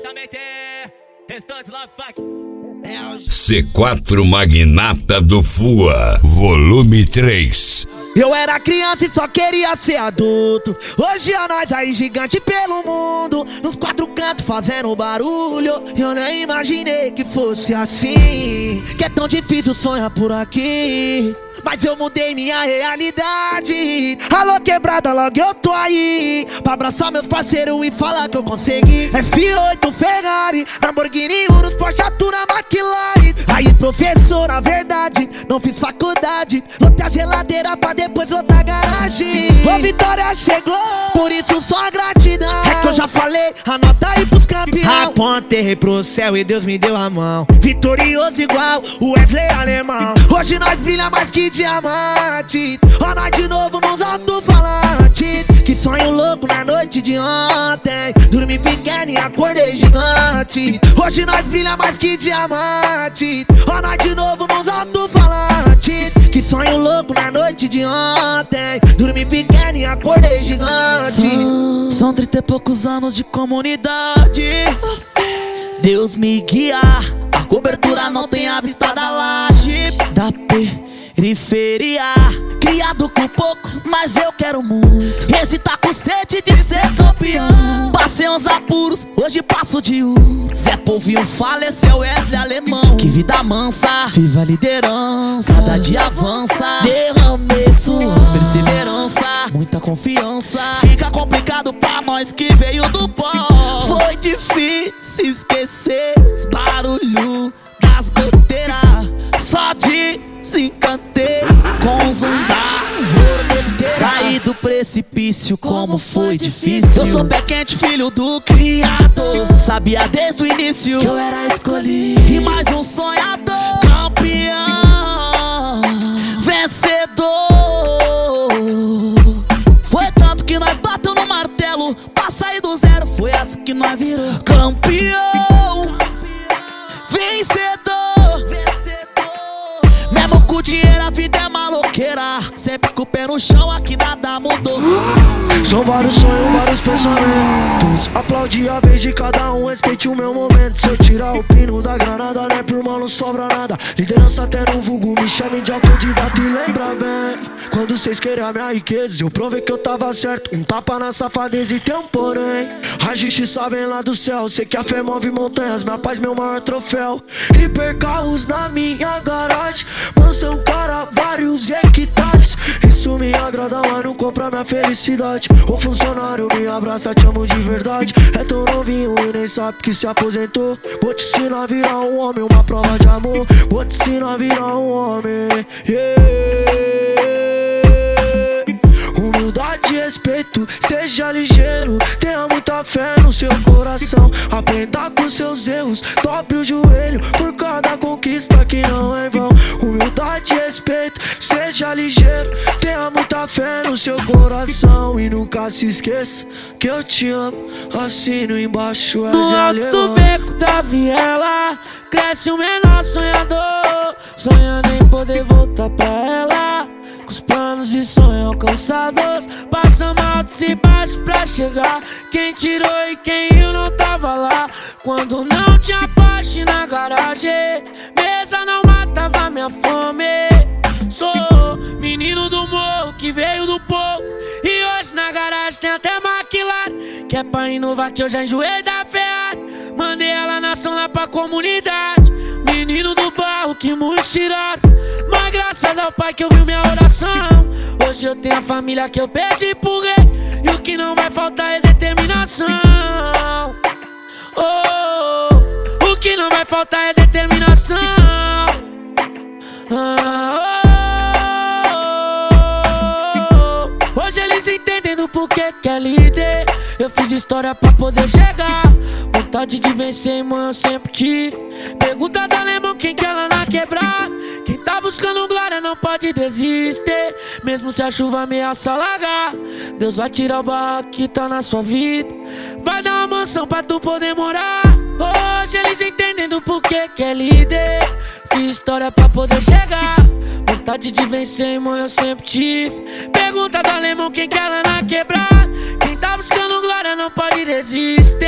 também tem restante Love Funk. C4 Magnata do Fua, volume 3. Eu era criança e só queria ser adulto. Hoje é nós aí gigante pelo mundo, nos quatro cantos fazendo barulho. Eu nem imaginei que fosse assim, que é tão difícil sonhar por aqui. Mas eu mudei minha realidade. Alô quebrada, logo eu tô aí pra abraçar meus parceiros e falar que eu consegui. F8 Ferrari, Lamborghini Urus, Porsche Atura, McLaren. Aí professor, na verdade, não fiz faculdade. Lotei a geladeira pra depois lotar a garagem. Ô vitória chegou, por isso só a gratidão. É que eu já falei, anota aí pros campeão. Apontei pro céu e Deus me deu a mão. Vitorioso igual o Wesley Alemão. Hoje nós brilha mais que diamante. Ó nós de novo nos alto-falantes. Que sonho louco na noite de ontem. Dormi pequeno e acordei gigante. Hoje nós brilha mais que diamante. Ó nós de novo nos alto-falantes. Que sonho louco na noite de ontem. Dormi pequeno e acordei gigante. São 30 e poucos anos de comunidades. Deus me guiar. A cobertura não tem a vista da laje da periferia. Criado com pouco, mas eu quero muito. Esse tá com sede de ser campeão. Passei uns apuros, hoje passo de Zé Povinho faleceu, Wesley Alemão. Que vida mansa, viva a liderança. Cada dia avança, derramei sua perseverança. Muita confiança, fica complicado pra nós que veio do pó. Foi difícil esquecer os barulhos das goteiras. Só desencantei com zundar. Saí do precipício, como foi difícil. Eu sou pé quente, filho do Criador. Sabia desde o início que eu era escolhido. E mais um sonhador, campeão, vencedor. Foi tanto que nós bateu no martelo pra sair do zero. Foi assim que nós virou campeão, vencedor. Mesmo com dinheiro a vida é maloqueira. Sempre com o pé no chão, aqui nada mudou. São vários sonhos, vários pensamentos. Aplaude a vez de cada um, respeite o meu momento. Se eu tirar o pino da granada, né, por mal não sobra nada. Liderança até no vulgo, me chame de autodidata. E lembra bem, quando vocês querem a minha riqueza, eu provei que eu tava certo. Um tapa na safadeza e tem um porém. A justiça vem lá do céu, sei que a fé move montanhas. Minha paz, meu maior troféu. Hipercarros na minha garagem, mansão cara, vários hectares. Isso me agrada, mas não compra minha felicidade. O funcionário me abraça, te amo de verdade. É tão novinho e nem sabe que se aposentou. Vou te ensinar a virar um homem, uma prova de amor. Vou te ensinar a virar um homem, Humildade e respeito, seja ligeiro. Tenha muita fé no seu coração. Aprenda com seus erros, dobre o joelho por cada conquista que não é em vão. Humildade e respeito, seja ligeiro. Tenha muita fé no seu coração. E nunca se esqueça que eu te amo. Assino embaixo, no alto do beco da viela cresce o menor sonhador, sonhando em poder voltar pra ela. Com os planos e sonhos alcançados, passamos altos e baixos pra chegar. Quem tirou e quem eu não tava lá. Quando não tinha poste na garagem, mesa não matava minha fome. Sou menino do morro que veio do povo, e hoje na garagem tem até McLaren. Que é pra inovar que eu já enjoei da Ferrari. Mandei ela na ação lá pra comunidade. Menino do barro que muitos tiraram, mas graças ao pai que ouviu minha oração. Hoje eu tenho a família que eu pedi por rei. E o que não vai faltar é determinação. O que não vai faltar é determinação. Hoje eles entendem do porquê que é líder. Eu fiz história pra poder chegar. Vontade de vencer, irmão, eu sempre tive. Pergunta da Alemão quem quer lá na quebrada. Quem tá buscando glória não pode desistir, mesmo se a chuva ameaça alagar. Deus vai tirar o barraco que tá na sua vida, vai dar uma mansão pra tu poder morar. Hoje eles entendem do porquê que é líder. Fiz história pra poder chegar. Vontade de vencer, irmão, eu sempre tive. Pergunta do Alemão quem quer lá na quebrada. Quem tá buscando glória não pode desistir,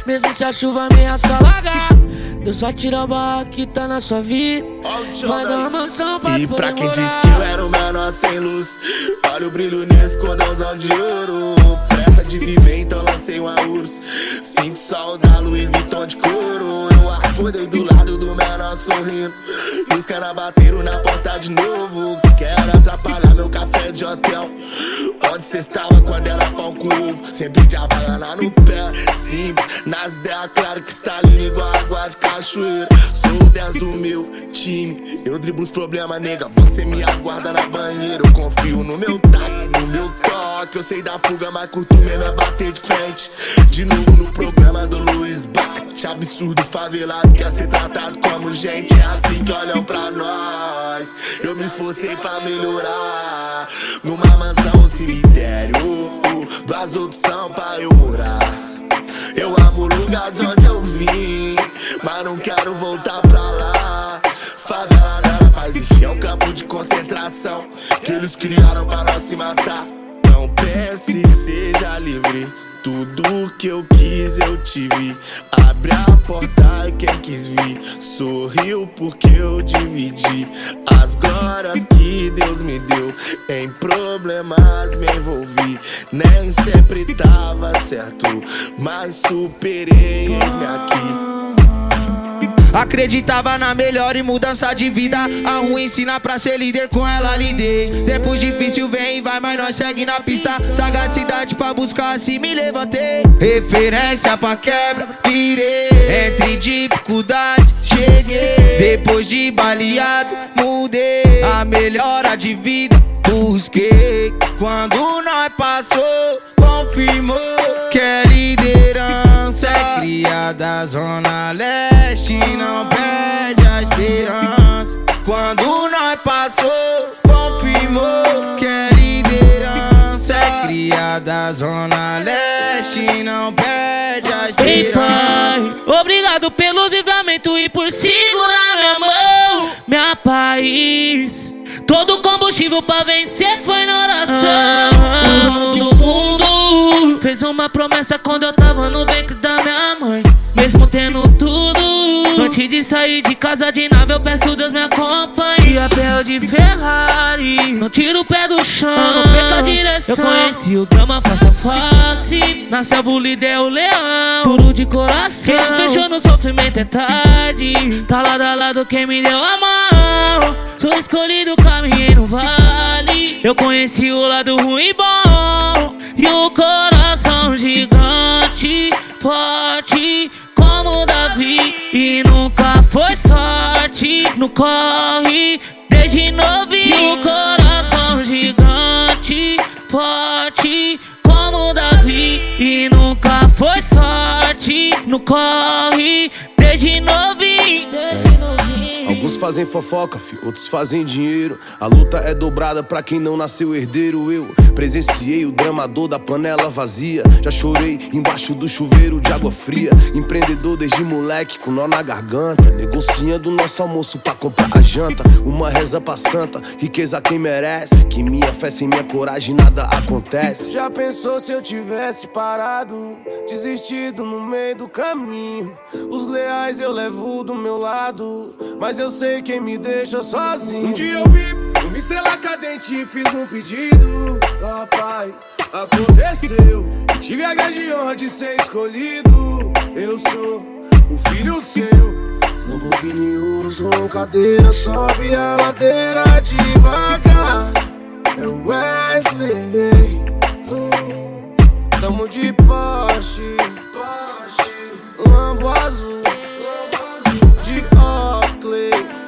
mesmo se a chuva ameaça alagar. Deus só tira a barra que tá na sua vida. Vai dar uma mansão pra E pra quem morar. disse que eu era o menor sem luz, olha o brilho nesse cordãozão de ouro. Pressa de viver, então lancei um urso. Sinto só o da Louis Vuitton de couro. Eu acordei do lado do menor sorrindo, e os caras bateram na porta de novo. Quero atrapalhar meu café de hotel. Onde cê estava quando era pão com ovo? Sempre de Havaiana no pé, simples, nas ideias, claro que está lindo igual água de cachoeira. Sou o 10 do meu time, eu driblo os problemas, nega, você me aguarda na banheira. Eu confio no meu taco, no meu toque. Eu sei da fuga, mas curto mesmo é bater de frente. De novo no programa do Luiz Bate. Absurdo, favelado, quer ser tratado como gente. É assim que olham pra nós. Eu me esforcei pra melhorar. Numa mansão, um cemitério, duas opções pra eu morar. Eu amo o lugar de onde eu vim, mas não quero voltar pra lá. Favela não era pra existir, é um campo de concentração que eles criaram pra nós se matar. Não pense, seja livre, tudo que eu quis eu tive. Abre a porta e quem quis vir sorriu porque eu dividi as glórias que Deus me deu. Em problemas me envolvi, nem sempre tava certo, mas superei, eis-me aqui. Acreditava na melhor e mudança de vida. A ruim ensina pra ser líder, com ela lidei. Tempos difícil vem e vai, mas nós segue na pista. Sagacidade pra buscar, assim me levantei. Referência pra quebra, virei. Entre dificuldades, cheguei. Depois de baleado, mudei. A melhora de vida, busquei. Quando nós passou, confirmou que é liderança. É criada Zona Leste, não perde a esperança. Quando nós passou, confirmou que é liderança. É criada Zona Leste, não perde a esperança. Ei, pai, obrigado pelos livramentos e por segurar minha mão. Minha paz, todo combustível pra vencer foi na oração. Do mundo fez uma promessa quando eu tava no ventre da minha mãe. Mesmo tendo tudo, antes de sair de casa de nave, eu peço Deus me acompanhe. De a pé ou de Ferrari, não tiro o pé do chão, não perca a direção. Eu conheci o drama face a face, na selva o líder é o leão, puro de coração. Quem fechou no sofrimento é tarde, tá lado a lado quem me deu a mão. Sou escolhido, caminhei no vale. Eu conheci o lado ruim e bom, e o coração gigante, forte como Davi. E nunca foi sorte no corre, desde novinho. E o coração gigante, forte como Davi. E nunca foi sorte no corre, desde novinho. Alguns fazem fofoca, outros fazem dinheiro. A luta é dobrada pra quem não nasceu herdeiro. Eu presenciei o dramador da panela vazia. Já chorei embaixo do chuveiro de água fria. Empreendedor desde moleque com nó na garganta, negociando nosso almoço pra comprar a janta. Uma reza pra santa, riqueza quem merece. Que minha fé sem minha coragem nada acontece. Já pensou se eu tivesse parado, desistido no meio do caminho? Os leais eu levo do meu lado, mas eu sei quem me deixa sozinho. Um dia eu vi uma estrela cadente e fiz um pedido. Ah, pai, aconteceu. Tive a grande honra de ser escolhido. Eu sou um filho seu. Lamborghini Urus com cadeira, sobe a ladeira devagar. É o Wesley. Tamo de Porsche, Lambo azul, de Oakley,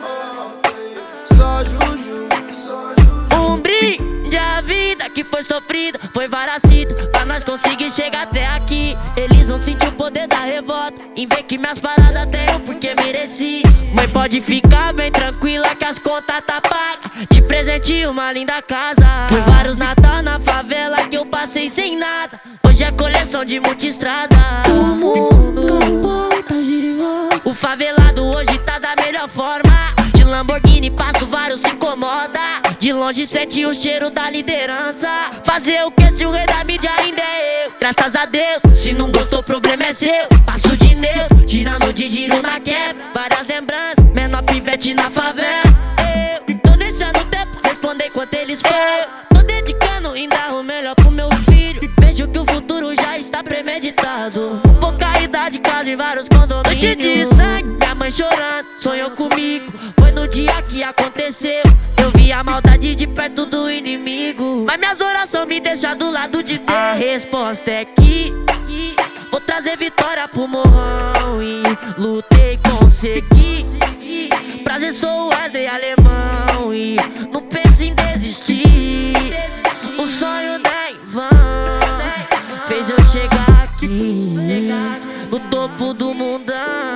só Juju. Um brinde à vida que foi sofrida, foi varacida, pra nós conseguir chegar até aqui. Eles vão sentir o poder da revolta, em ver que minhas paradas tenho porque mereci. Mãe, pode ficar bem tranquila que as contas tá pagas. De presente uma linda casa. Foi vários Natal na favela que eu passei sem nada. Hoje é coleção de multistrada. O mundo capota, gira e volta. O favelado hoje tá da melhor forma. De Lamborghini passo vários se incomoda. De De longe sente o cheiro da liderança. Fazer o que se o rei da mídia ainda é eu? Graças a Deus, se não gostou, o problema é seu. Passo de neutro, girando de giro na quebra. Várias lembranças, menor pivete na favela. Eu tô deixando o tempo responder enquanto eles falam. Tô dedicando ainda o melhor pro meu filho. Vejo que o futuro já está premeditado. Com pouca idade, quase vários condomínios. Noite de sangue, minha mãe chorando, sonhou comigo. Foi no dia que aconteceu. Eu vi a maldade de perto do inimigo. Mas minhas orações me deixam do lado de Deus. A resposta é que vou trazer vitória pro morrão. E lutei, consegui. Prazer, sou o Wesley alemão. E não penso em desistir. O sonho não é em vão. Fez eu chegar aqui no topo do mundão.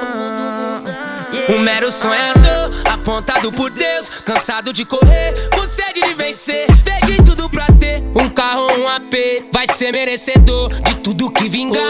Um mero sonhador, apontado por Deus, cansado de correr, com sede de vencer. Perdi tudo pra ter um carro, um AP. Vai ser merecedor de tudo que vingar.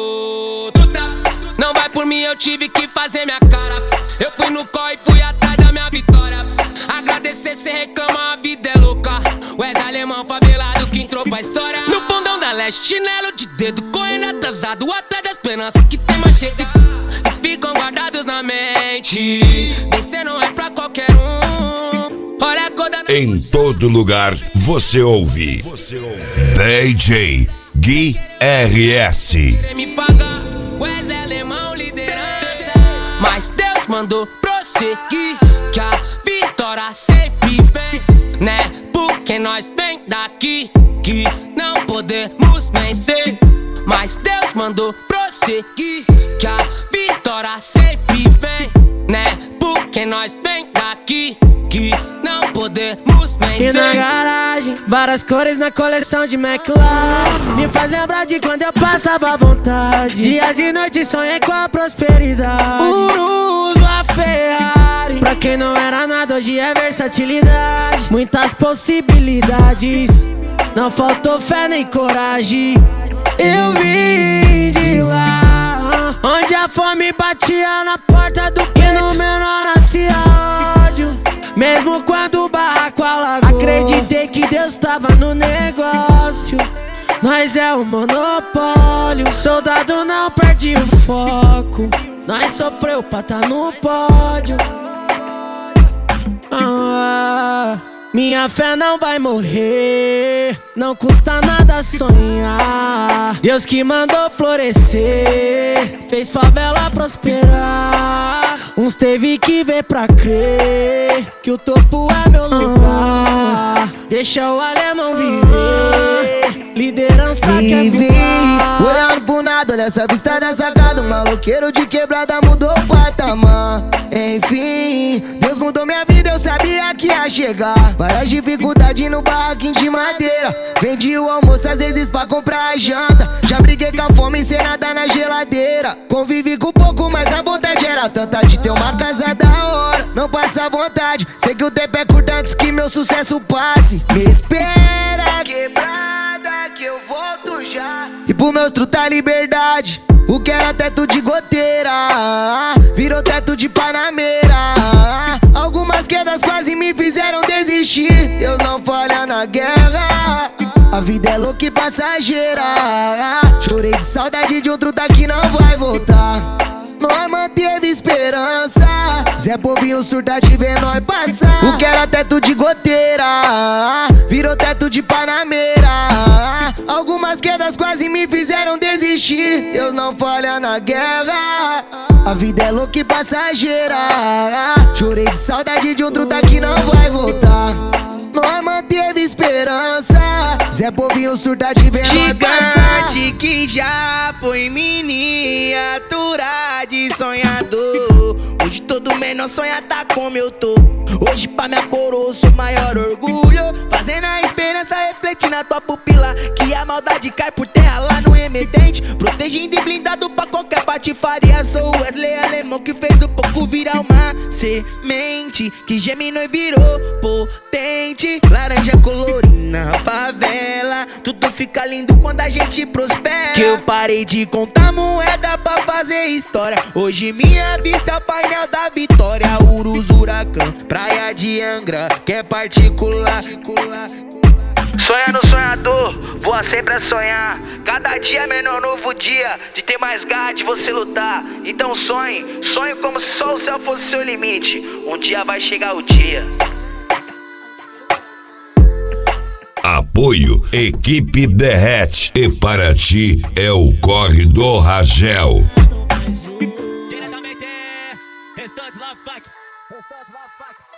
Não vai por mim, eu tive que fazer minha cara. Eu fui no corre e fui atrás da minha vitória. Agradecer, cê reclama, a vida é louca. Wesley alemão favelado que entrou pra história. No fundão da leste, chinelo de dedo, correndo atrasado, atrás da esperança que tem mais chega. E ficam guardados na mente. Vencer não é pra qualquer um. Olha a coda na... Em todo lugar você ouve DJ Gui RS. Me paga, Wesley alemão liderança. Mas Deus mandou prosseguir, que a vitória sempre vem, né? Porque nós vem daqui, que não podemos vencer. Mas Deus mandou prosseguir, que a vitória sempre vem, né? Porque nós vem daqui, que não podemos vencer. E na garagem, várias cores na coleção de McLaren. Me faz lembrar de quando eu passava à vontade. Dias e noites sonhei com a prosperidade. Urus, a Ferrari. Pra quem não era nada, hoje é versatilidade. Muitas possibilidades, não faltou fé nem coragem. Eu vim de lá, onde a fome batia na porta do peito, no menor nascia ódio. Mesmo quando o barraco alagou, acreditei que Deus tava no negócio. Nós é um monopólio, soldado não perde o foco. Nós sofreu pra tá no pódio. Minha fé não vai morrer, não custa nada sonhar. Deus que mandou florescer, fez favela prosperar. Uns teve que ver pra crer que o topo é meu lugar. Deixa o alemão viver, liderança que é viver. Olhando pro nada, olha essa vista da sacada. Um maloqueiro de quebrada mudou o patamar. Enfim, Deus mudou minha vida, eu sabia que ia chegar. Várias dificuldades no barraquinho de madeira. Vendi o almoço às vezes pra comprar a janta. Já briguei com a fome sem nada na geladeira. Convivi com pouco, mas a vontade era tanta de ter uma casa da hora. Não passa vontade, sei que o tempo é curto antes que meu sucesso passe. Me espera, quebrada, que eu volto já. E pro meus truta liberdade. O que era teto de goteira virou teto de panameira. Algumas quedas quase me fizeram desistir. Deus não falha na guerra. A vida é louca e passageira. Chorei de saudade de um truta que não vai voltar. Nós manteve esperança. Zé Povinho surta de ver nós passar. O que era teto de goteira virou teto de panameira. Algumas quedas quase me fizeram desistir. Deus não falha na guerra. A vida é louca e passageira. Chorei de saudade de um truta que não vai voltar. Nós manteve esperança. Zé Povinho surta de ver nós passar. Gigante que já foi miniatura de sonhador. Hoje todo menor sonha tá como eu tô. Hoje pra minha coroa eu sou maior orgulho. Fazendo a esperança refletir na tua pupila, que a maldade cai por terra lá no emergente. protegendo e blindado pra qualquer patifaria. Sou o Wesley alemão que fez o pouco virar uma semente que germinou e virou potente. Laranja colorina, favela, tudo fica lindo quando a gente prospera. Que eu parei de contar moeda pra fazer história. Hoje minha vista é o painel da vitória. Urus, Huracão, praia de Angra, que é particular. Sonha no sonhador, voa sempre a sonhar. Cada dia é menor novo dia, de ter mais garra, de você lutar. Então sonhe, sonhe como se só o céu fosse seu limite. Um dia vai chegar o dia. Apoio Equipe Derrete. E para ti é o Corre do Ragel. Diretamente, Restante Love Fuck.